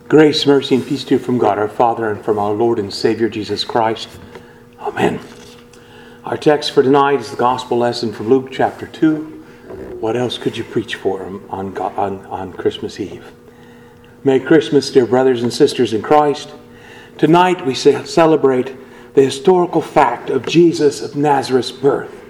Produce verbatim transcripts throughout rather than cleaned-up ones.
Grace, mercy, and peace to you from God our Father and from our Lord and Savior Jesus Christ. Amen. Our text for tonight is the gospel lesson from Luke chapter two. What else could you preach for him on, on, on Christmas Eve? Merry Christmas, dear brothers and sisters in Christ. Tonight we celebrate the historical fact of Jesus of Nazareth's birth.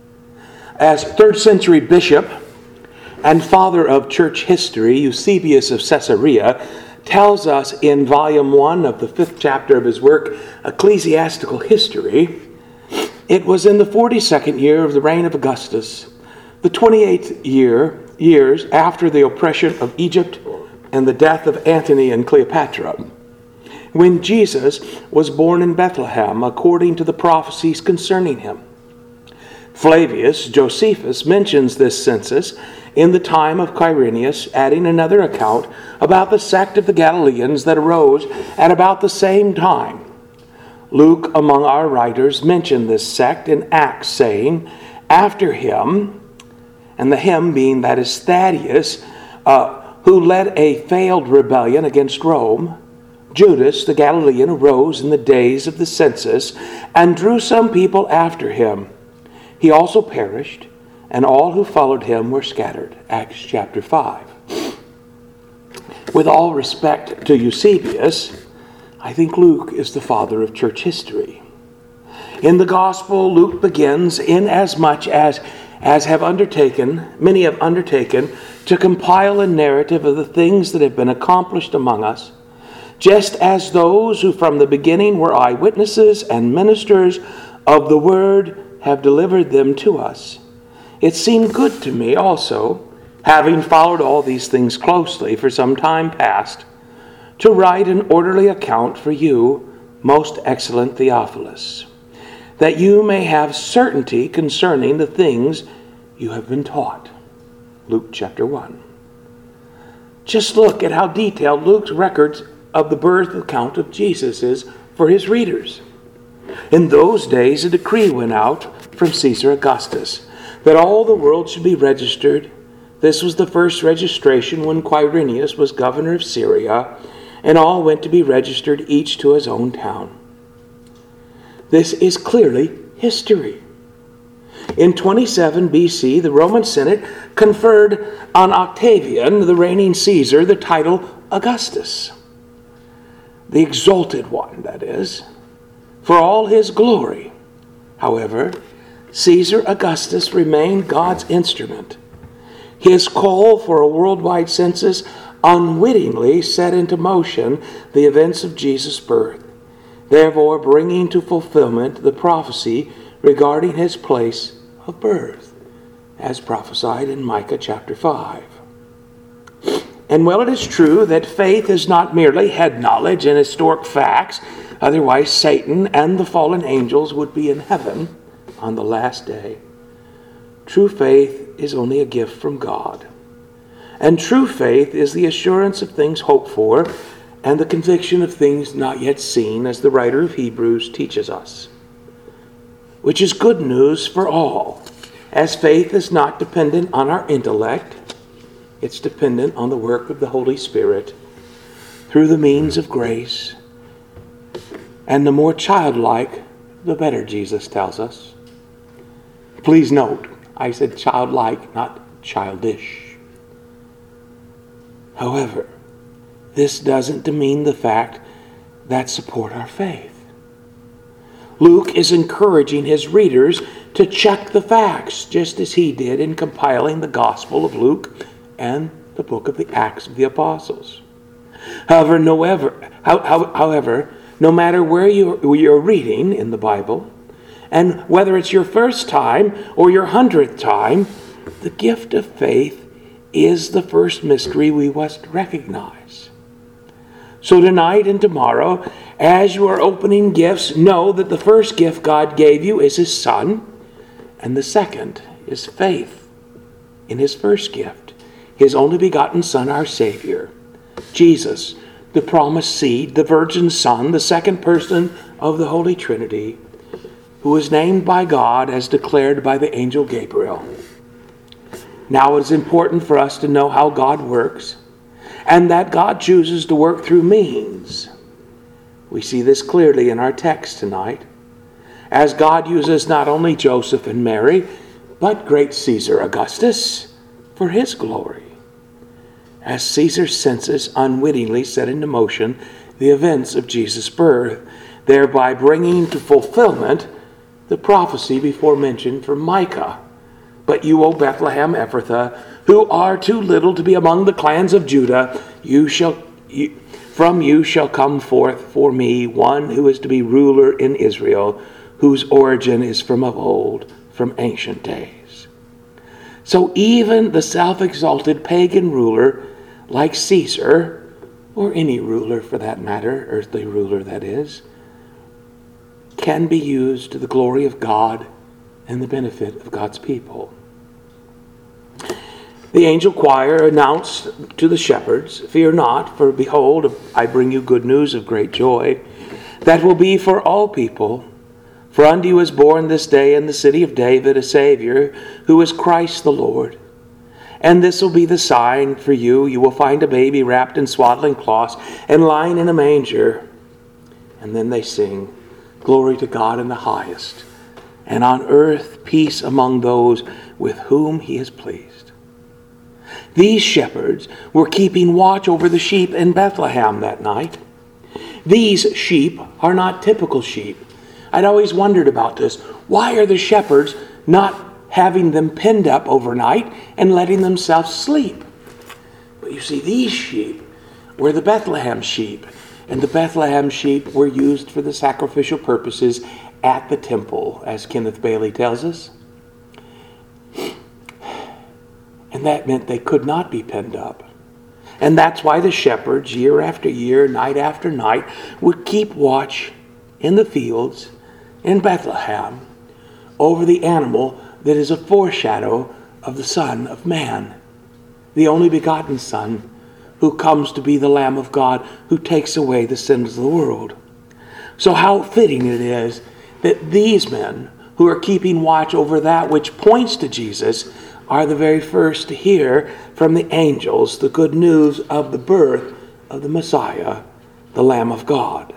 As third century bishop and father of church history, Eusebius of Caesarea tells us in volume one of the fifth chapter of his work, Ecclesiastical History, it was in the forty-second year of the reign of Augustus, the twenty-eighth year, years after the oppression of Egypt and the death of Antony and Cleopatra, when Jesus was born in Bethlehem according to the prophecies concerning him. Flavius Josephus mentions this census in the time of Quirinius, adding another account about the sect of the Galileans that arose at about the same time. Luke, among our writers, mentioned this sect in Acts, saying, after him, and the him being that is Thaddeus, uh, who led a failed rebellion against Rome, Judas the Galilean arose in the days of the census and drew some people after him. He also perished, and all who followed him were scattered. Acts chapter five. With all respect to Eusebius, I think Luke is the father of church history. In the gospel, Luke begins inasmuch as, as have undertaken, many have undertaken, to compile a narrative of the things that have been accomplished among us, just as those who from the beginning were eyewitnesses and ministers of the word have delivered them to us. It seemed good to me also, having followed all these things closely for some time past, to write an orderly account for you, most excellent Theophilus, that you may have certainty concerning the things you have been taught. Luke chapter one. Just look at how detailed Luke's records of the birth account of Jesus is for his readers. In those days, a decree went out from Caesar Augustus that all the world should be registered. This was the first registration when Quirinius was governor of Syria, and all went to be registered, each to his own town. This is clearly history. In twenty-seven B C, the Roman Senate conferred on Octavian, the reigning Caesar, the title Augustus. The exalted one, that is, for all his glory. However, Caesar Augustus remained God's instrument. His call for a worldwide census unwittingly set into motion the events of Jesus' birth, therefore bringing to fulfillment the prophecy regarding his place of birth, as prophesied in Micah chapter five. And while it is true that faith is not merely head knowledge and historic facts, otherwise Satan and the fallen angels would be in heaven on the last day, true faith is only a gift from God. And true faith is the assurance of things hoped for and the conviction of things not yet seen, as the writer of Hebrews teaches us. Which is good news for all, as faith is not dependent on our intellect. It's dependent on the work of the Holy Spirit through the means of grace. And the more childlike, the better, Jesus tells us. Please note, I said childlike, not childish. However, this doesn't demean the fact that support our faith. Luke is encouraging his readers to check the facts, just as he did in compiling the Gospel of Luke and the book of the Acts of the Apostles. However, no ever, how, how, however, no matter where you're, you're reading in the Bible, and whether it's your first time or your hundredth time, the gift of faith is the first mystery we must recognize. So tonight and tomorrow, as you are opening gifts, know that the first gift God gave you is his Son, and the second is faith in his first gift, his only begotten Son, our Savior, Jesus, the promised seed, the virgin Son, the second person of the Holy Trinity, who was named by God as declared by the angel Gabriel. Now it is important for us to know how God works and that God chooses to work through means. We see this clearly in our text tonight, as God uses not only Joseph and Mary, but great Caesar Augustus for his glory. As Caesar's census unwittingly set into motion the events of Jesus' birth, thereby bringing to fulfillment the prophecy before mentioned from Micah. But you, O Bethlehem Ephrathah, who are too little to be among the clans of Judah, you shall you, from you shall come forth for me one who is to be ruler in Israel, whose origin is from of old, from ancient days. So even the self-exalted pagan ruler like Caesar, or any ruler for that matter, earthly ruler that is, can be used to the glory of God and the benefit of God's people. The angel choir announced to the shepherds, "Fear not, for behold, I bring you good news of great joy, that will be for all people. For unto you is born this day in the city of David a Savior, who is Christ the Lord. And this will be the sign for you. You will find a baby wrapped in swaddling cloths and lying in a manger." And then they sing, "Glory to God in the highest, and on earth peace among those with whom he is pleased." These shepherds were keeping watch over the sheep in Bethlehem that night. These sheep are not typical sheep. I'd always wondered about this. Why are the shepherds not having them penned up overnight and letting themselves sleep? But you see, these sheep were the Bethlehem sheep, and the Bethlehem sheep were used for the sacrificial purposes at the temple, as Kenneth Bailey tells us. And that meant they could not be penned up. And that's why the shepherds, year after year, night after night, would keep watch in the fields in Bethlehem over the animal that is a foreshadow of the Son of Man, the only begotten Son, who comes to be the Lamb of God, who takes away the sins of the world. So how fitting it is that these men, who are keeping watch over that which points to Jesus, are the very first to hear from the angels the good news of the birth of the Messiah, the Lamb of God.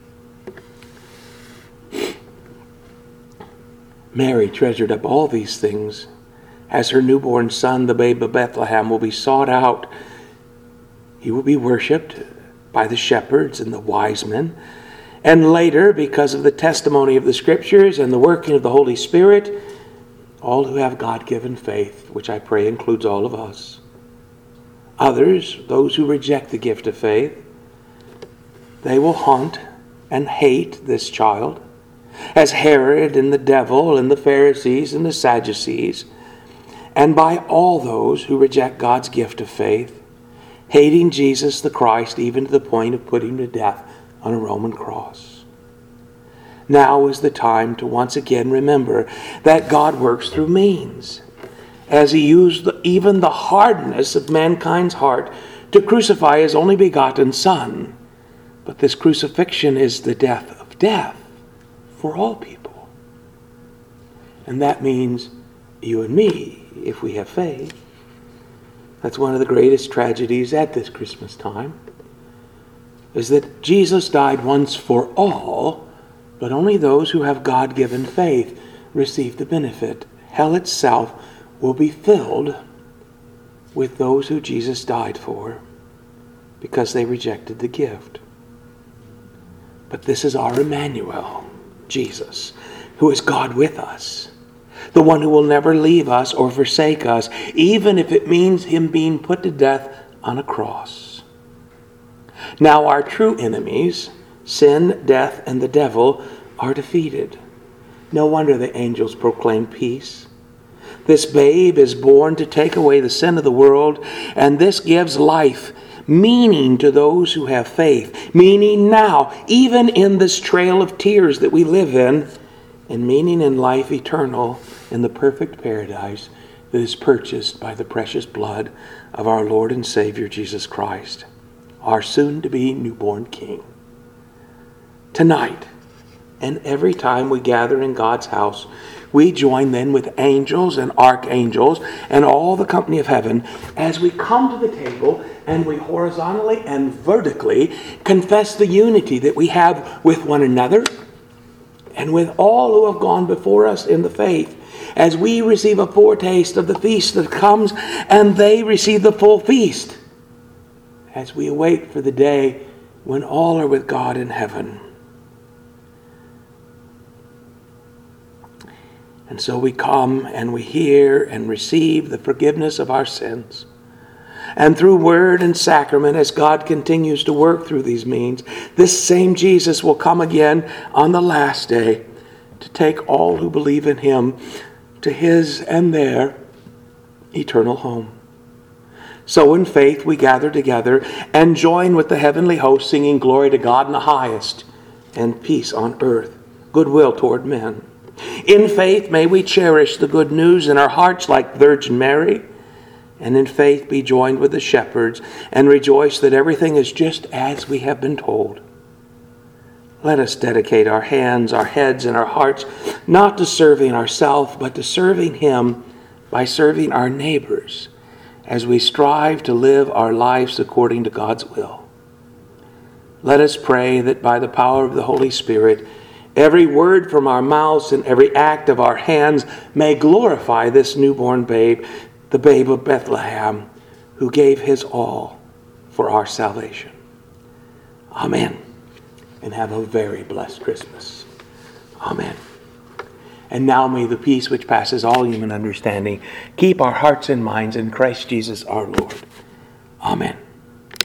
Mary treasured up all these things. As her newborn son, the babe of Bethlehem, will be sought out. He will be worshipped by the shepherds and the wise men. And later, because of the testimony of the Scriptures and the working of the Holy Spirit, all who have God-given faith, which I pray includes all of us. Others, those who reject the gift of faith, they will hunt and hate this child, as Herod and the devil and the Pharisees and the Sadducees, and by all those who reject God's gift of faith, hating Jesus the Christ even to the point of putting him to death on a Roman cross. Now is the time to once again remember that God works through means, as he used the, even the hardness of mankind's heart to crucify his only begotten Son. But this crucifixion is the death of death for all people. And that means you and me, if we have faith. That's one of the greatest tragedies at this Christmas time, is that Jesus died once for all, but only those who have God-given faith receive the benefit. Hell itself will be filled with those who Jesus died for because they rejected the gift. But this is our Emmanuel, Jesus, who is God with us, the one who will never leave us or forsake us, even if it means him being put to death on a cross. Now our true enemies, sin, death, and the devil, are defeated. No wonder the angels proclaim peace. This babe is born to take away the sin of the world, and this gives life, meaning to those who have faith, meaning now, even in this trail of tears that we live in, and meaning in life eternal in the perfect paradise that is purchased by the precious blood of our Lord and Savior Jesus Christ, our soon-to-be newborn King. Tonight, and every time we gather in God's house, we join then with angels and archangels and all the company of heaven as we come to the table and we horizontally and vertically confess the unity that we have with one another and with all who have gone before us in the faith, as we receive a foretaste of the feast that comes and they receive the full feast, as we await for the day when all are with God in heaven. And so we come and we hear and receive the forgiveness of our sins. And through word and sacrament, as God continues to work through these means, this same Jesus will come again on the last day to take all who believe in him to his and their eternal home. So in faith we gather together and join with the heavenly host, singing glory to God in the highest and peace on earth, goodwill toward men. In faith may we cherish the good news in our hearts like Virgin Mary, and in faith be joined with the shepherds and rejoice that everything is just as we have been told. Let us dedicate our hands, our heads, and our hearts not to serving ourselves, but to serving him by serving our neighbors, as we strive to live our lives according to God's will. Let us pray that by the power of the Holy Spirit, every word from our mouths and every act of our hands may glorify this newborn babe, the babe of Bethlehem, who gave his all for our salvation. Amen. And have a very blessed Christmas. Amen. And now may the peace which passes all human understanding keep our hearts and minds in Christ Jesus our Lord. Amen.